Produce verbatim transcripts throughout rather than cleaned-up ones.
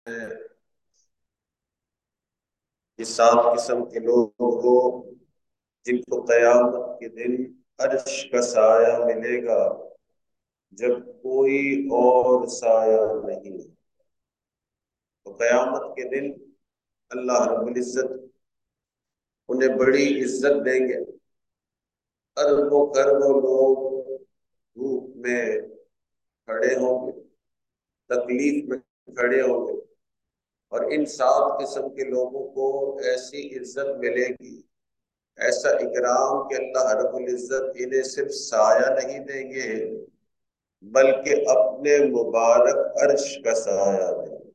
یہ سات قسم کے لوگ ہو جن کو قیامت کے دن عرش کا سایہ ملے گا جب کوئی اور سایہ نہیں۔ تو قیامت کے دن اللہ رب العزت انہیں بڑی عزت دیں گے۔ اربوں کربوں لوگ دھوپ میں کھڑے ہوں گے، تکلیف میں کھڑے ہوں گے، اور ان سات قسم کے لوگوں کو ایسی عزت ملے گی، ایسا اکرام کہ اللہ رب العزت انہیں صرف سایہ نہیں دیں گے بلکہ اپنے مبارک عرش کا سایہ دیں گے۔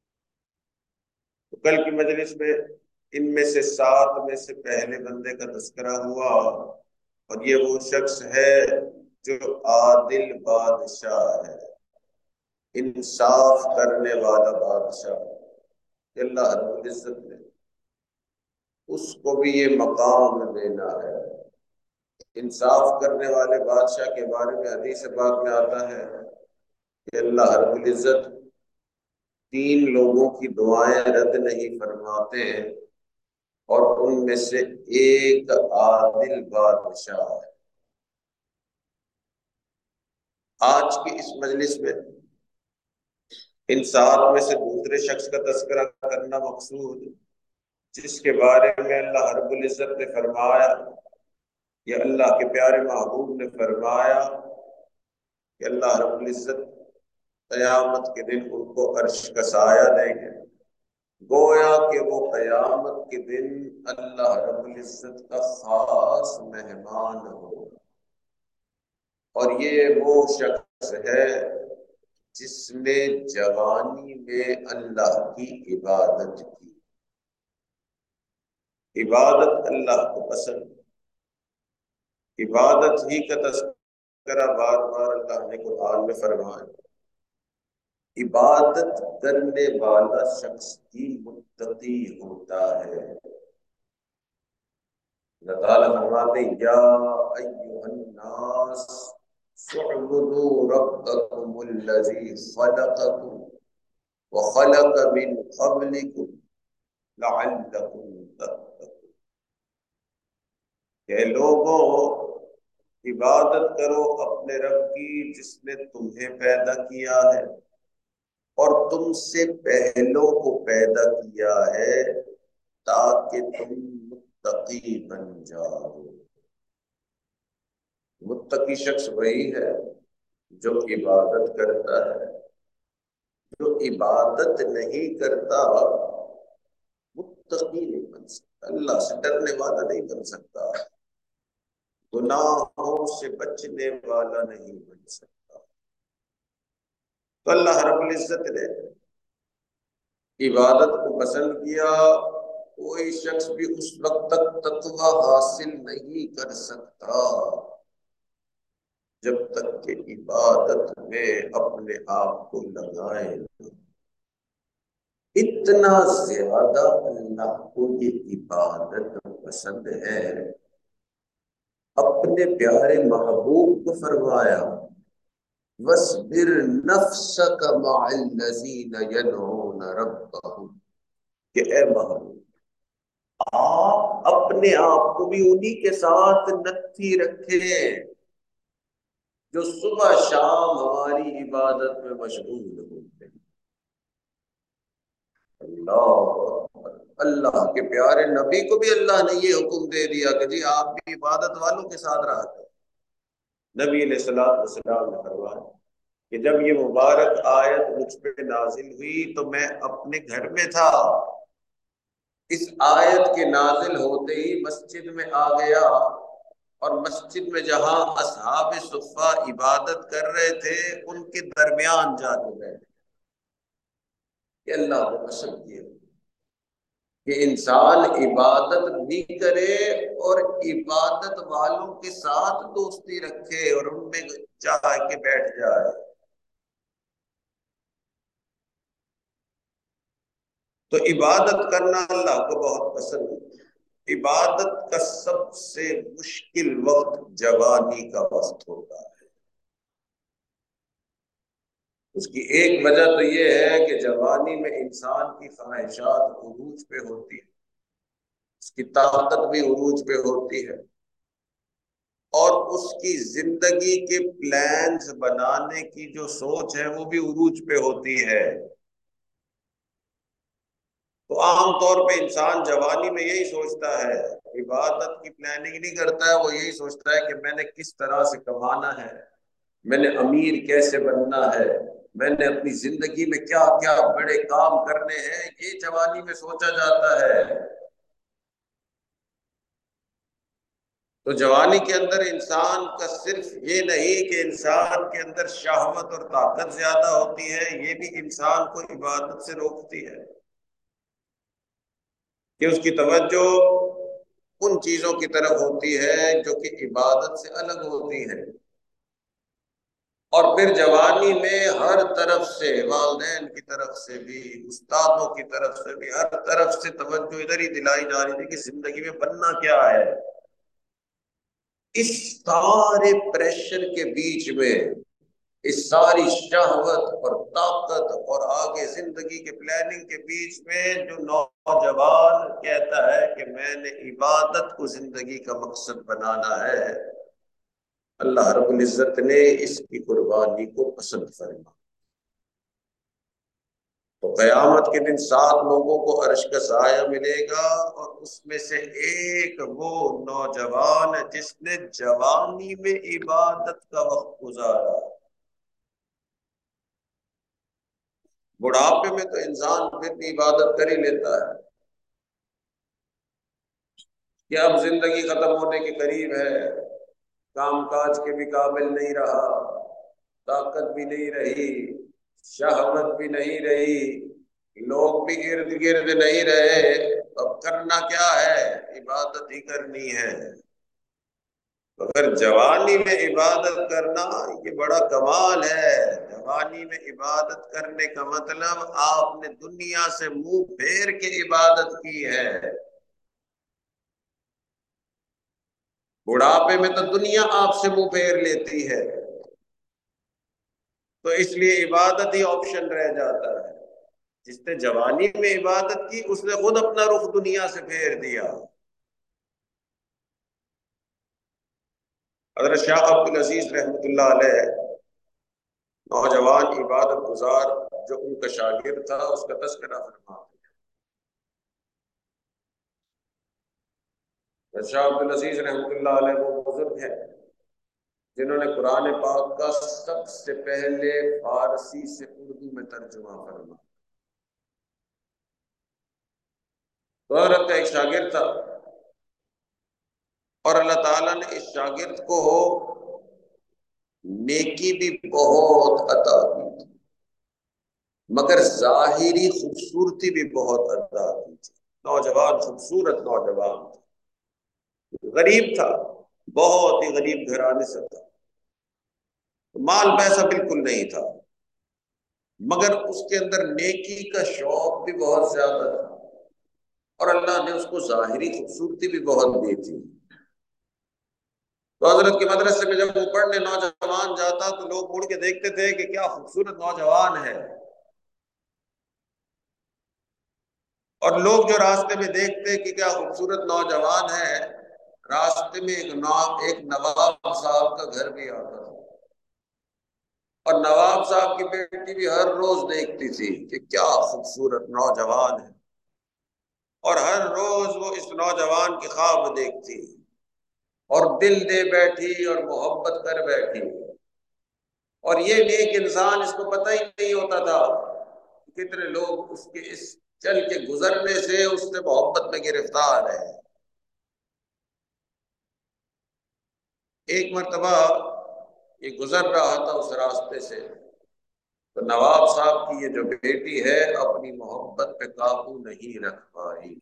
تو کل کی مجلس میں ان میں سے سات میں سے پہلے بندے کا تذکرہ ہوا، اور یہ وہ شخص ہے جو عادل بادشاہ ہے، انصاف کرنے والا بادشاہ۔ اللہ رب العزت نے اس کو بھی یہ مقام دینا ہے۔ انصاف کرنے والے بادشاہ کے بارے میں حدیث پاک میں آتا ہے کہ اللہ رب العزت تین لوگوں کی دعائیں رد نہیں فرماتے ہیں، اور ان میں سے ایک عادل بادشاہ ہے۔ آج کی اس مجلس میں ان سات میں سے دوسرے شخص کا تذکرہ کرنا مقصود، جس کے بارے میں اللہ رب العزت نے فرمایا، یا اللہ کے پیارے محبوب نے فرمایا کہ اللہ رب العزت قیامت کے دن ان کو عرش کا سایہ دیں گے، گویا کہ وہ قیامت کے دن اللہ رب العزت کا خاص مہمان ہو۔ اور یہ وہ شخص ہے جس نے جوانی میں اللہ کی عبادت کی۔ عبادت اللہ کو پسند، عبادت ہی کا تذکرہ بار بار اللہ نے قرآن میں فرمایا۔ عبادت کرنے والا شخص ہی متقی ہوتا ہے۔ اللہ تعالیٰ فرماتے ہیں یا ایھا الناس اعبدوا ربکم الذی خلقکم وخلق من قبلکم لعلکم تتقون۔ کہ لوگوں عبادت کرو اپنے رب کی جس نے تمہیں پیدا کیا ہے اور تم سے پہلوں کو پیدا کیا ہے تاکہ تم متقی بن جاؤ۔ متقی شخص وہی ہے جو عبادت کرتا ہے۔ جو عبادت نہیں کرتا متقی نہیں بن سکتا، اللہ سے ڈرنے والا نہیں بن سکتا، گناہوں سے بچنے والا نہیں بن سکتا۔ تو اللہ رب العزت نے عبادت کو پسند کیا۔ کوئی شخص بھی اس وقت تک تقوی حاصل نہیں کر سکتا جب تک کہ عبادت میں اپنے آپ کو لگائے نہ۔ اتنا زیادہ اللہ کو یہ عبادت پسند ہے، اپنے پیارے محبوب کو فرمایا وَاصْبِرْ نَفْسَكَ مَعَ الَّذِينَ يَدْعُونَ رَبَّهُمْ، کہ اے محبوب آپ اپنے آپ کو بھی انہی کے ساتھ نتھی رکھیں جو صبح شام ہماری عبادت میں مشغول ہوتے ہیں۔ اللہ اللہ کے پیارے نبی کو بھی اللہ نے یہ حکم دے دیا کہ جی آپ بھی عبادت والوں کے ساتھ رہا کریں۔ نبی علیہ الصلوۃ والسلام نے فرمایا کہ جب یہ مبارک آیت مجھ پہ نازل ہوئی تو میں اپنے گھر میں تھا، اس آیت کے نازل ہوتے ہی مسجد میں آ گیا، اور مسجد میں جہاں اصحاب صفہ عبادت کر رہے تھے ان کے درمیان جا کے بیٹھے کہ اللہ کو پسند کیے کہ انسان عبادت بھی کرے اور عبادت والوں کے ساتھ دوستی رکھے اور ان میں جا کے بیٹھ جائے۔ تو عبادت کرنا اللہ کو بہت پسند ہے۔ عبادت کا سب سے مشکل وقت جوانی کا وقت ہوتا ہے۔ اس کی ایک وجہ تو یہ ہے کہ جوانی میں انسان کی خواہشات عروج پہ ہوتی ہے، اس کی طاقت بھی عروج پہ ہوتی ہے، اور اس کی زندگی کے پلانز بنانے کی جو سوچ ہے وہ بھی عروج پہ ہوتی ہے۔ تو عام طور پہ انسان جوانی میں یہی سوچتا ہے، عبادت کی پلاننگ نہیں کرتا ہے، وہ یہی سوچتا ہے کہ میں نے کس طرح سے کمانا ہے، میں نے امیر کیسے بننا ہے، میں نے اپنی زندگی میں کیا کیا بڑے کام کرنے ہیں، یہ جوانی میں سوچا جاتا ہے۔ تو جوانی کے اندر انسان کا صرف یہ نہیں کہ انسان کے اندر شہوت اور طاقت زیادہ ہوتی ہے، یہ بھی انسان کو عبادت سے روکتی ہے کہ اس کی توجہ ان چیزوں کی طرف ہوتی ہے جو کہ عبادت سے الگ ہوتی ہیں۔ اور پھر جوانی میں ہر طرف سے، والدین کی طرف سے بھی، استادوں کی طرف سے بھی، ہر طرف سے توجہ ادھر ہی دلائی جا رہی تھی کہ زندگی میں بننا کیا ہے۔ اس سارے پریشر کے بیچ میں، اس ساری شہوت اور طاقت اور آگے زندگی کے پلاننگ کے بیچ میں، جو نوجوان کہتا ہے کہ میں نے عبادت کو زندگی کا مقصد بنانا ہے، اللہ رب العزت نے اس کی قربانی کو پسند فرما۔ تو قیامت کے دن سات لوگوں کو عرش کا سایہ ملے گا، اور اس میں سے ایک وہ نوجوان ہے جس نے جوانی میں عبادت کا وقت گزارا۔ بڑھاپے میں تو انسان پھر بھی عبادت کر ہی لیتا ہے کہ اب زندگی ختم ہونے کے قریب ہے، کام کاج کے بھی قابل نہیں رہا، طاقت بھی نہیں رہی، شہوت بھی نہیں رہی، لوگ بھی ارد گرد نہیں رہے، اب کرنا کیا ہے؟ عبادت ہی کرنی ہے۔ اگر جوانی میں عبادت کرنا یہ بڑا کمال ہے۔ جوانی میں عبادت کرنے کا مطلب آپ نے دنیا سے منہ پھیر کے عبادت کی ہے۔ بڑھاپے میں تو دنیا آپ سے منہ پھیر لیتی ہے، تو اس لیے عبادت ہی آپشن رہ جاتا ہے۔ جس نے جوانی میں عبادت کی اس نے خود اپنا رخ دنیا سے پھیر دیا۔ حضرت شاہ عبد العزیز رحمۃ اللہ علیہ، نوجوان عبادت گزار جو ان کا شاگرد تھا، اس کا تذکرہ فرماتے ہیں۔ شاہ عبد العزیز رحمۃ اللہ علیہ وہ بزرگ ہیں جنہوں نے قرآن پاک کا سب سے پہلے فارسی سے اردو میں ترجمہ فرمایا۔ تو حضرت کا ایک شاگرد تھا، اور اللہ تعالیٰ نے اس شاگرد کو نیکی بھی بہت عطا کی تھی، مگر ظاہری خوبصورتی بھی بہت عطا کی تھی۔ نوجوان خوبصورت نوجوان تھا، غریب تھا، بہت ہی غریب گھرانے سے تھا، مال پیسہ بالکل نہیں تھا، مگر اس کے اندر نیکی کا شوق بھی بہت زیادہ تھا، اور اللہ نے اس کو ظاہری خوبصورتی بھی بہت دی تھی۔ تو حضرت کے مدرسے میں جب وہ پڑھنے نوجوان جاتا تو لوگ مڑ کے دیکھتے تھے کہ کیا خوبصورت نوجوان ہے، اور لوگ جو راستے میں دیکھتے کہ کیا خوبصورت نوجوان ہے، راستے میں ایک نواب ایک نواب صاحب کا گھر بھی آتا تھا، اور نواب صاحب کی بیٹی بھی ہر روز دیکھتی تھی کہ کیا خوبصورت نوجوان ہے، اور ہر روز وہ اس نوجوان کے خواب دیکھتی اور دل دے بیٹھی اور محبت کر بیٹھی، اور یہ نیک انسان اس کو پتہ ہی نہیں ہوتا تھا کہ کتنے لوگ اس کے اس چل کے گزرنے سے اس سے محبت میں گرفتار ہے۔ ایک مرتبہ یہ گزر رہا تھا اس راستے سے، تو نواب صاحب کی یہ جو بیٹی ہے اپنی محبت پہ قابو نہیں رکھ پائی،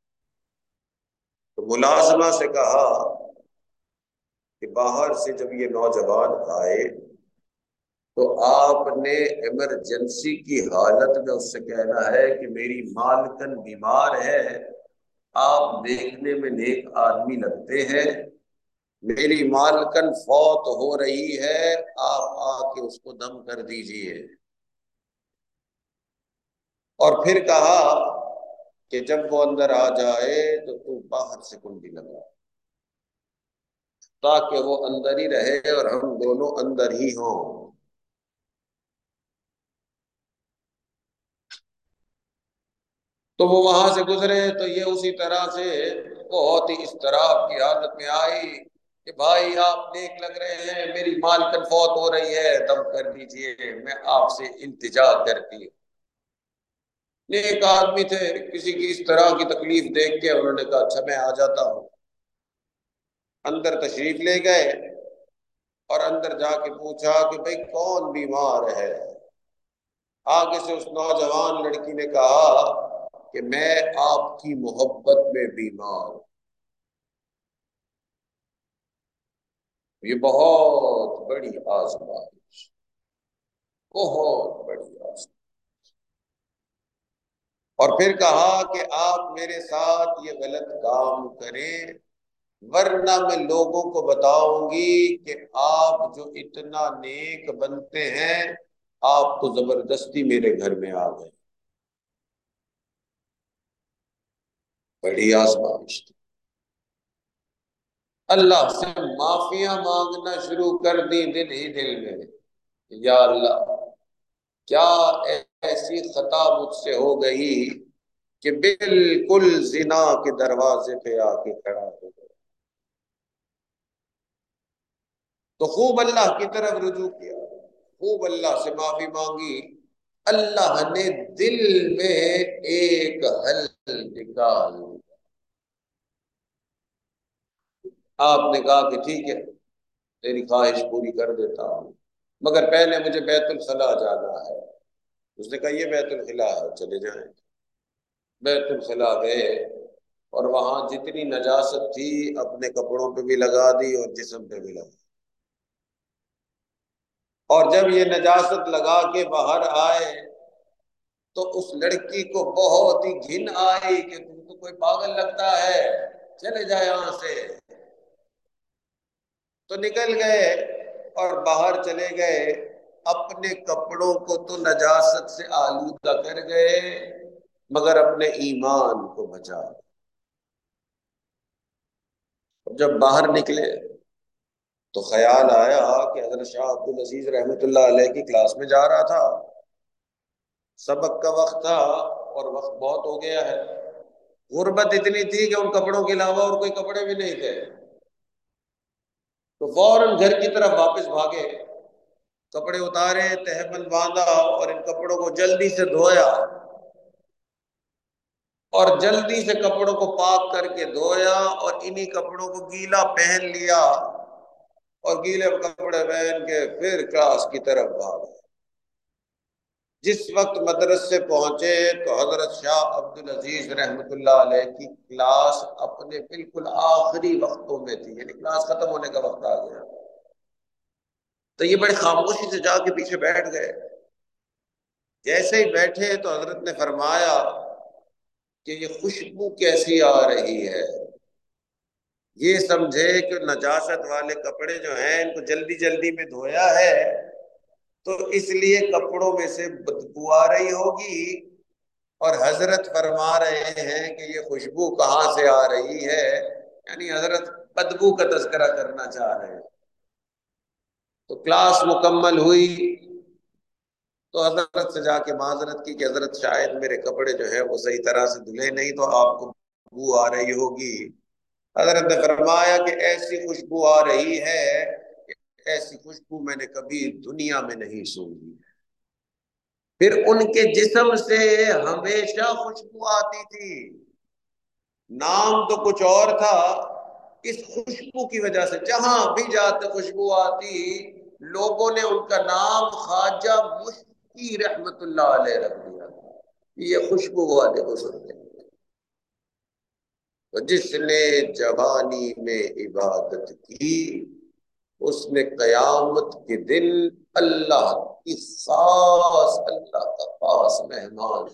تو ملازمہ سے کہا کہ باہر سے جب یہ نوجوان آئے تو آپ نے ایمرجنسی کی حالت میں اس سے کہنا ہے کہ میری مالکن بیمار ہے، آپ دیکھنے میں نیک آدمی لگتے ہیں، میری مالکن فوت ہو رہی ہے، آپ آ کے اس کو دم کر دیجئے۔ اور پھر کہا کہ جب وہ اندر آ جائے تو تو باہر سے کنڈی لگا، تاکہ وہ اندر ہی رہے اور ہم دونوں اندر ہی ہوں۔ تو وہ وہاں سے گزرے تو یہ اسی طرح سے بہت ہی اضطراب کی حالت میں آئی کہ بھائی آپ نیک لگ رہے ہیں، میری مالکن فوت ہو رہی ہے، دم کر دیجئے، میں آپ سے التجا کرتی ہوں۔ نیک آدمی تھے، کسی کی اس طرح کی تکلیف دیکھ کے انہوں نے کہا اچھا میں آ جاتا ہوں۔ اندر تشریف لے گئے اور اندر جا کے پوچھا کہ بھئی کون بیمار ہے؟ آگے سے اس نوجوان لڑکی نے کہا کہ میں آپ کی محبت میں بیمار ہوں۔ یہ بہت بڑی آزمائش، بہت بڑی آزمائش۔ اور پھر کہا کہ آپ میرے ساتھ یہ غلط کام کریں ورنہ میں لوگوں کو بتاؤں گی کہ آپ جو اتنا نیک بنتے ہیں آپ تو زبردستی میرے گھر میں آ گئے۔ بڑی آزمائش تھی۔ اللہ سے معافیاں مانگنا شروع کر دی دل ہی دل میں، یا اللہ کیا ایسی خطا مجھ سے ہو گئی کہ بالکل زنا کے دروازے پہ آ کے کھڑا ہو گیا۔ تو خوب اللہ کی طرف رجوع کیا، خوب اللہ سے معافی مانگی۔ اللہ نے دل میں ایک حل نکال، آپ نے کہا کہ ٹھیک ہے تیری خواہش پوری کر دیتا ہوں، مگر پہلے مجھے بیت الخلا جانا ہے۔ اس نے کہا یہ بیت الخلا ہے، چلے جائیں۔ بیت الخلا گئے اور وہاں جتنی نجاست تھی اپنے کپڑوں پہ بھی لگا دی اور جسم پہ بھی لگا دی۔ اور جب یہ نجاست لگا کے باہر آئے تو اس لڑکی کو بہت ہی گھن آئی کہ تم تو کوئی پاگل لگتا ہے، چلے جائے یہاں سے۔ تو نکل گئے اور باہر چلے گئے، اپنے کپڑوں کو تو نجاست سے آلودہ کر گئے مگر اپنے ایمان کو بچا۔ جب باہر نکلے تو خیال آیا کہ حضرت شاہ عبد العزیز رحمۃ اللہ علیہ کی کلاس میں جا رہا تھا، سبق کا وقت تھا اور وقت بہت ہو گیا ہے۔ غربت اتنی تھی کہ ان کپڑوں کے علاوہ اور کوئی کپڑے بھی نہیں تھے، تو فوراً گھر کی طرف واپس بھاگے، کپڑے اتارے، تہبند باندھا اور ان کپڑوں کو جلدی سے دھویا اور جلدی سے کپڑوں کو پاک کر کے دھویا اور انہی کپڑوں کو گیلا پہن لیا اور گیلے کپڑے پہن کے پھر کلاس کی طرف بھاگا۔ جس وقت مدرسے پہنچے تو حضرت شاہ عبد العزیز رحمۃ اللہ علیہ کی کلاس اپنے بالکل آخری وقتوں میں تھی، یعنی کلاس ختم ہونے کا وقت آ گیا۔ تو یہ بڑی خاموشی سے جا کے پیچھے بیٹھ گئے۔ جیسے ہی بیٹھے تو حضرت نے فرمایا کہ یہ خوشبو کیسی آ رہی ہے؟ یہ سمجھے کہ نجاست والے کپڑے جو ہیں ان کو جلدی جلدی میں دھویا ہے تو اس لیے کپڑوں میں سے بدبو آ رہی ہوگی، اور حضرت فرما رہے ہیں کہ یہ خوشبو کہاں سے آ رہی ہے، یعنی حضرت بدبو کا تذکرہ کرنا چاہ رہے ہیں۔ تو کلاس مکمل ہوئی تو حضرت سے جا کے معذرت کی کہ حضرت شاید میرے کپڑے جو ہے وہ صحیح طرح سے دھلے نہیں تو آپ کو بدبو آ رہی ہوگی۔ حضرت نے فرمایا کہ ایسی خوشبو آ رہی ہے کہ ایسی خوشبو میں نے کبھی دنیا میں نہیں سونگھی۔ پھر ان کے جسم سے ہمیشہ خوشبو آتی تھی، نام تو کچھ اور تھا، اس خوشبو کی وجہ سے جہاں بھی جاتے خوشبو آتی، لوگوں نے ان کا نام خواجہ مشکی رحمت اللہ علیہ رکھ دیا، یہ خوشبو والے بزرگ ہیں۔ تو جس نے جوانی میں عبادت کی اس نے قیامت کے دن اللہ کی خاص اللہ کا خاص مہمان،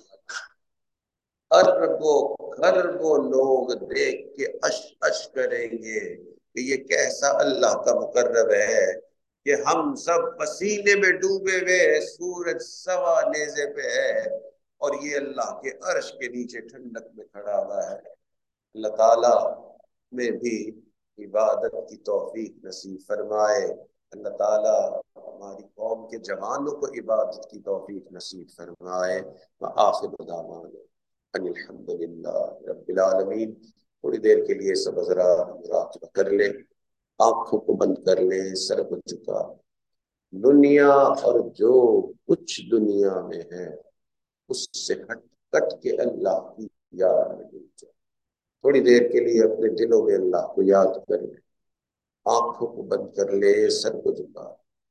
اربوں خربوں لوگ دیکھ کے اش اش کریں گے کہ یہ کیسا اللہ کا مقرب ہے کہ ہم سب پسینے میں ڈوبے ہوئے، سورج سوا نیزے پہ ہے اور یہ اللہ کے عرش کے نیچے ٹھنڈک میں کھڑا ہوا ہے۔ اللہ تعالیٰ میں بھی عبادت کی توفیق نصیب فرمائے۔ اللہ تعالیٰ ہماری قوم کے جوانوں کو عبادت کی توفیق نصیب فرمائے۔ وآخر دعوانا ان الحمد للہ رب العالمین۔ تھوڑی دیر کے لیے سب حضرات مراقبہ کر لیں، آنکھوں کو بند کر لیں، سر کو جھکا۔ دنیا اور جو کچھ دنیا میں ہے اس سے ہٹ کٹ کے اللہ کی یاد میں ڈوب جائے۔ تھوڑی دیر کے لیے اپنے دلوں میں اللہ کو یاد کر لیں، آنکھوں کو بند کر لے، سر کو جھکا۔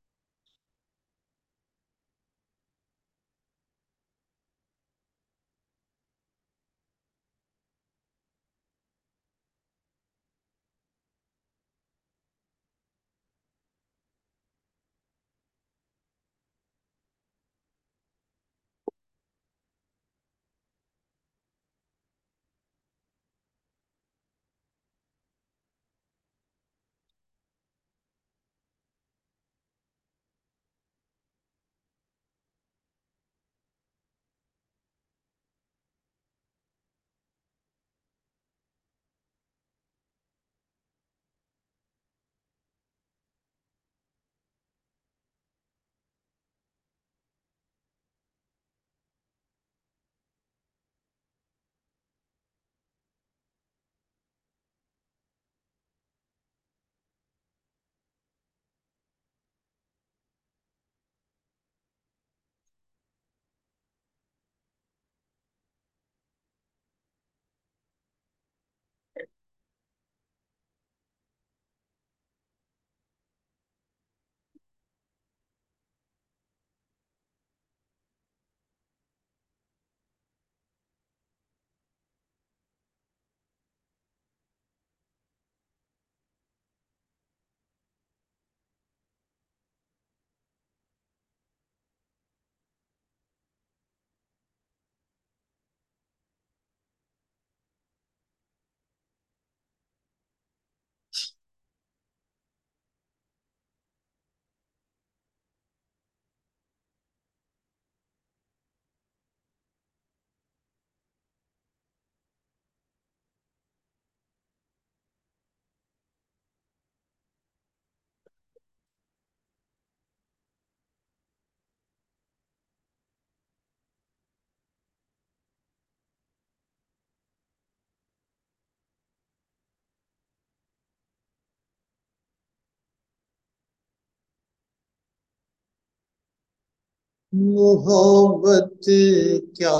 محبت کیا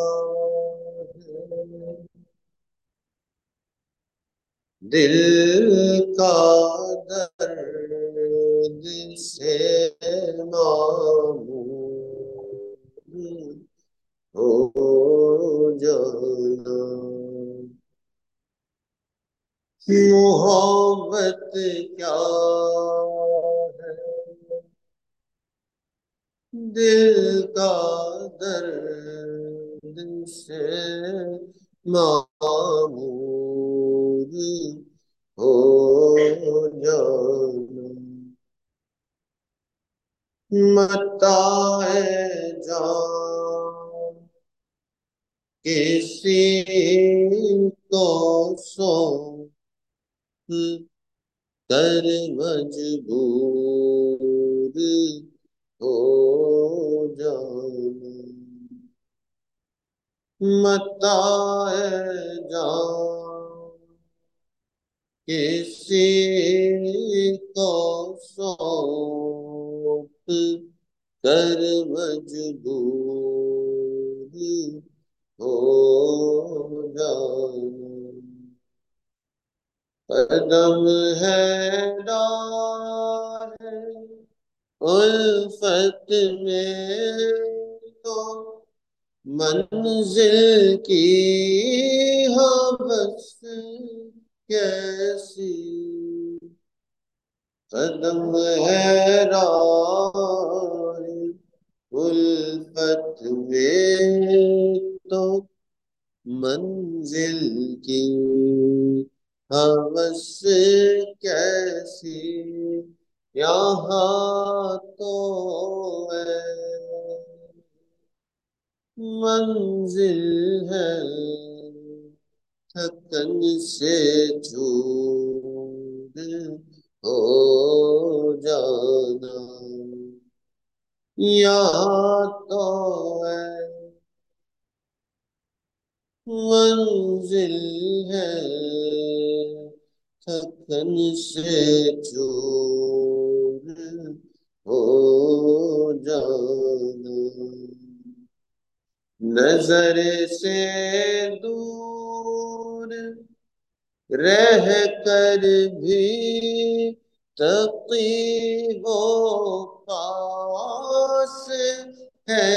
ہے، دل کا درد سے معمور ہو جانا۔ محبت کیا ہے، دل کا درد سے معمور ہو جانا۔ متاع جان کسی کو سونپ کر مجبور ہو جانا۔ متاع جان کسی کو سونپ کر مجبور ہو جانا۔ قدم ہے راہ الفت میں تو منزل کی ہوس کیسی، قدم ہے راہ الفت میں تو منزل کی ہوس کیسی، یہاں تو ہے منزل ہے تھکن سے چور ہو جانا، یا تو ہے منزل ہے تھکن سے چور ہو جانا، نظر سے دور رہ کر بھی تقی ہو پاس ہے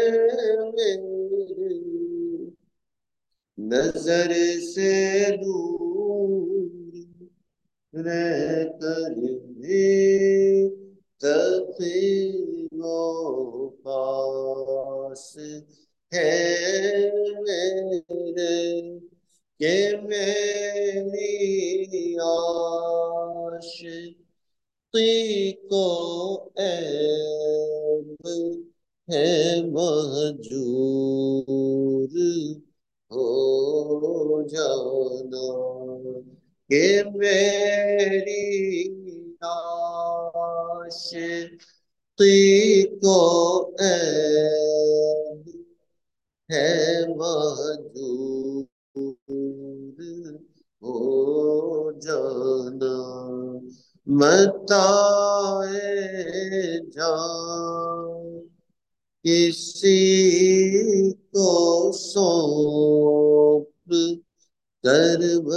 میری، نظر سے دور رہ کر بھی تقی ہو پاس ہے میرے، کہ میری عاشقی کو عیب ہے مہجور ہو جانا، کہ میری عاشقی کو عیب ہے مہجور ہو جانا، متاع جان کسی کو سونپ کر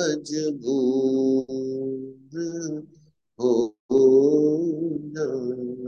مجبور ہو جانا۔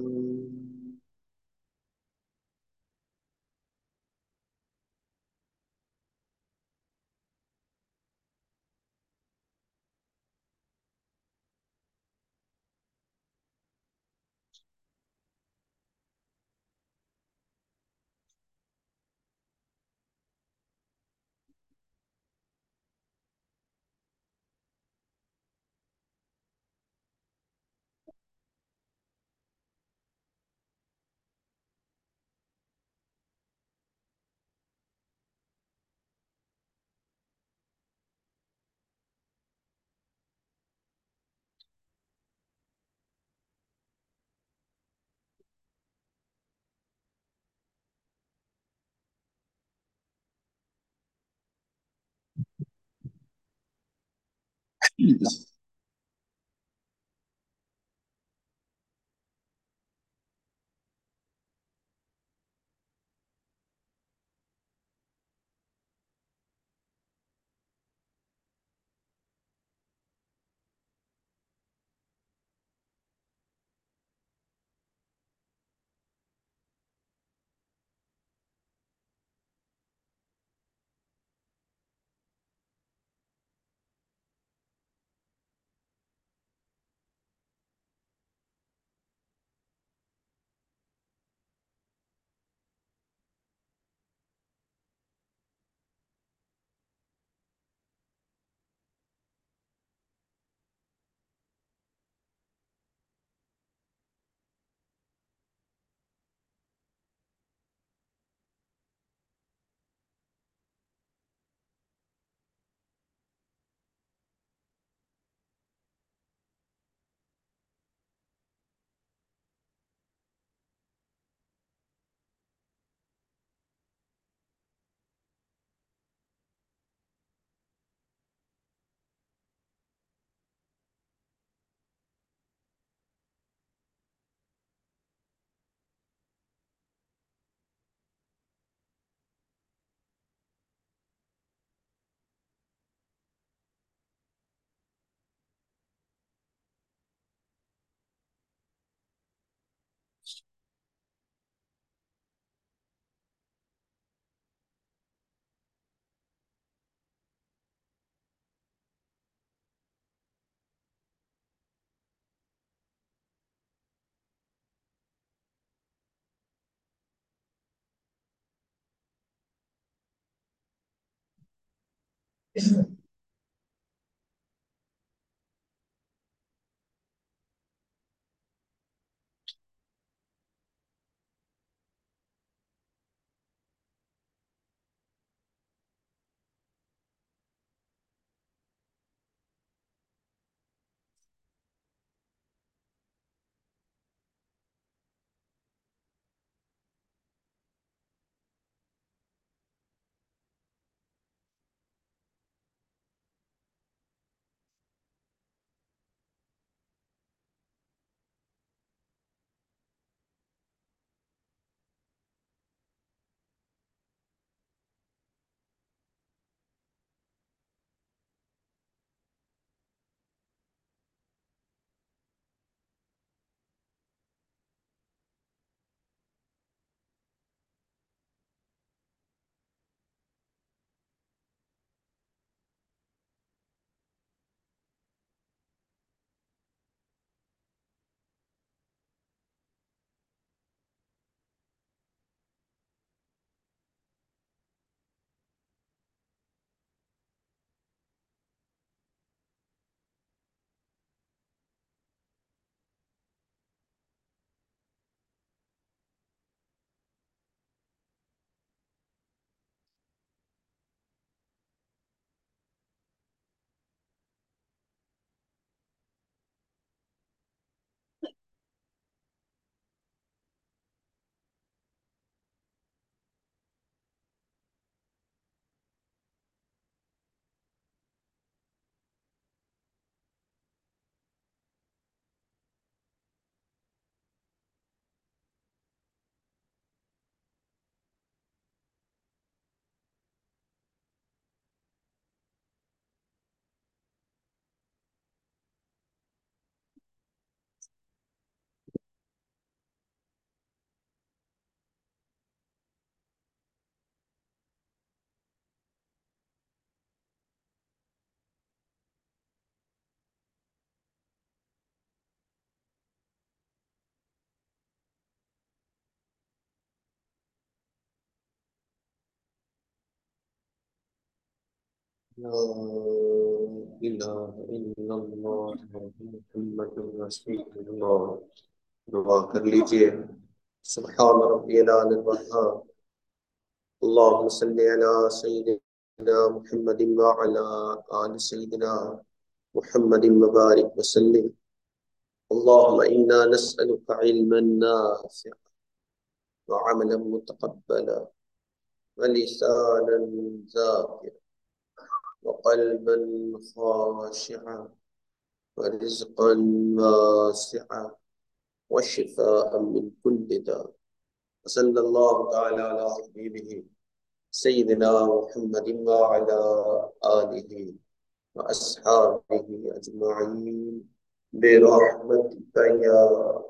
لا إله إلا الله محمد رسول الله. دعا کر لیجئے. سبحان ربی العلی الوہاب. اللهم صل على سيدنا محمد وعلى آل سيدنا محمد وبارك وسلم. اللهم إنا نسألك علما نافعا وعملا متقبلا ولسانا ذاكرا وقلبا خاشعا ورزقا واسعا وشفاء من كل داء. وصلى الله تعالى على حبيبه سيدنا محمد وعلى آله وأصحابه أجمعين برحمتك يا